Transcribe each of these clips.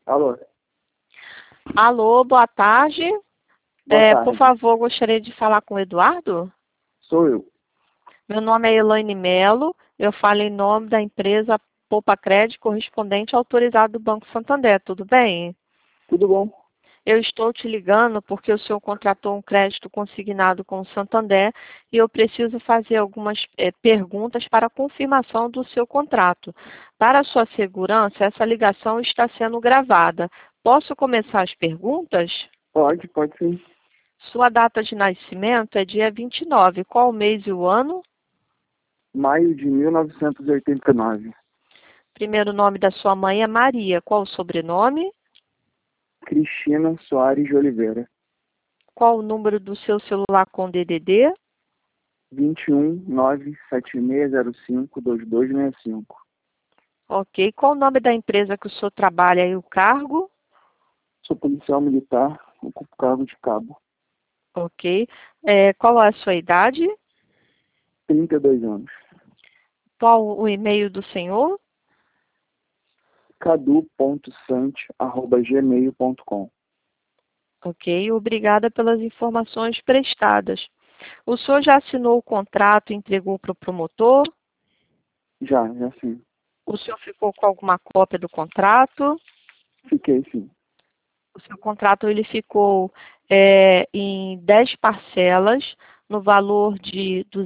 Alô? Alô, boa tarde. Boa tarde. Por favor, gostaria de falar com o Eduardo. Sou eu. Meu nome é Elaine Melo. Eu falo em nome da empresa Poupa Crédito, correspondente autorizado do Banco Santander. Tudo bem? Tudo bom? Eu estou te ligando porque o senhor contratou um crédito consignado com o Santander e eu preciso fazer algumas perguntas para a confirmação do seu contrato. Para a sua segurança, essa ligação está sendo gravada. Posso começar as perguntas? Pode sim. Sua data de nascimento é dia 29. Qual o mês e o ano? Maio de 1989. Primeiro nome da sua mãe é Maria. Qual o sobrenome? Cristina Soares de Oliveira. Qual o número do seu celular com DDD? 21 97605 2265. Ok. Qual o nome da empresa que o senhor trabalha e o cargo? Sou policial militar, ocupo cargo de cabo. Ok. Qual é a sua idade? 32 anos. Qual o e-mail do senhor? cadu.sante@gmail.com. Ok. Obrigada pelas informações prestadas. O senhor já assinou o contrato e entregou para o promotor? Já sim. O senhor ficou com alguma cópia do contrato? Fiquei sim. O seu contrato ele ficou em 10 parcelas, no valor de R$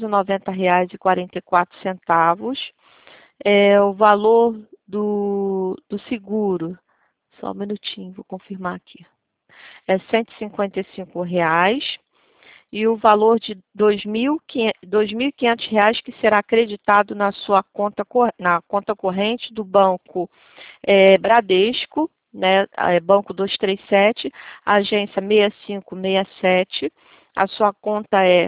290,44. O valor do seguro, só um minutinho, vou confirmar aqui, é R$ 155,00 e o valor de R$ 2.500 que será acreditado na sua conta, na conta corrente do banco Bradesco, né, Banco 237, agência 6567, a sua conta é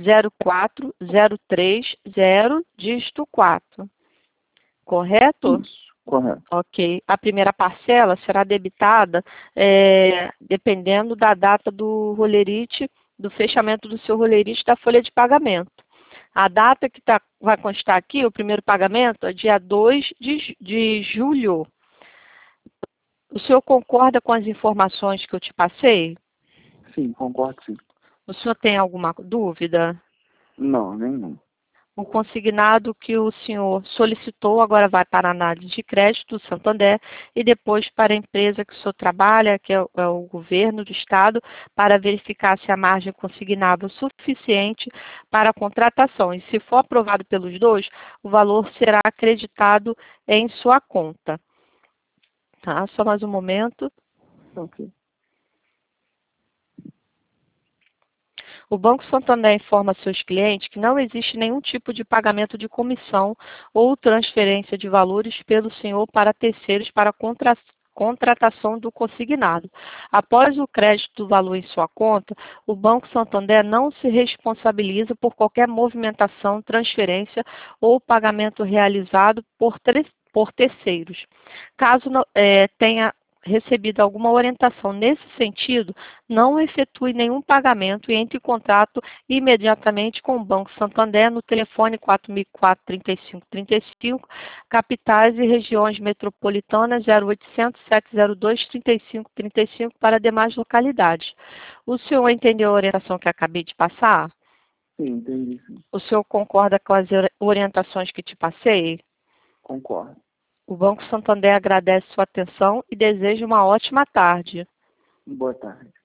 04030, dígito 4, correto? Isso, correto. Ok. A primeira parcela será debitada dependendo da data do rolerite, do fechamento do seu rolerite da folha de pagamento. A data que vai constar aqui, o primeiro pagamento, é dia 2 de julho. O senhor concorda com as informações que eu te passei? Sim, concordo sim. O senhor tem alguma dúvida? Não, nenhum. O consignado que o senhor solicitou agora vai para a análise de crédito do Santander e depois para a empresa que o senhor trabalha, que é o governo do estado, para verificar se a margem consignável é suficiente para a contratação. E se for aprovado pelos dois, o valor será acreditado em sua conta. Tá? Só mais um momento. Ok. O Banco Santander informa seus clientes que não existe nenhum tipo de pagamento de comissão ou transferência de valores pelo senhor para terceiros para contratação do consignado. Após o crédito do valor em sua conta, o Banco Santander não se responsabiliza por qualquer movimentação, transferência ou pagamento realizado por terceiros. Caso tenha recebido alguma orientação nesse sentido, não efetue nenhum pagamento e entre em contato imediatamente com o Banco Santander no telefone 4004-3535, capitais e regiões metropolitanas 0800-702-3535 para demais localidades. O senhor entendeu a orientação que acabei de passar? Sim, entendi sim. O senhor concorda com as orientações que te passei? Concordo. O Banco Santander agradece sua atenção e deseja uma ótima tarde. Boa tarde.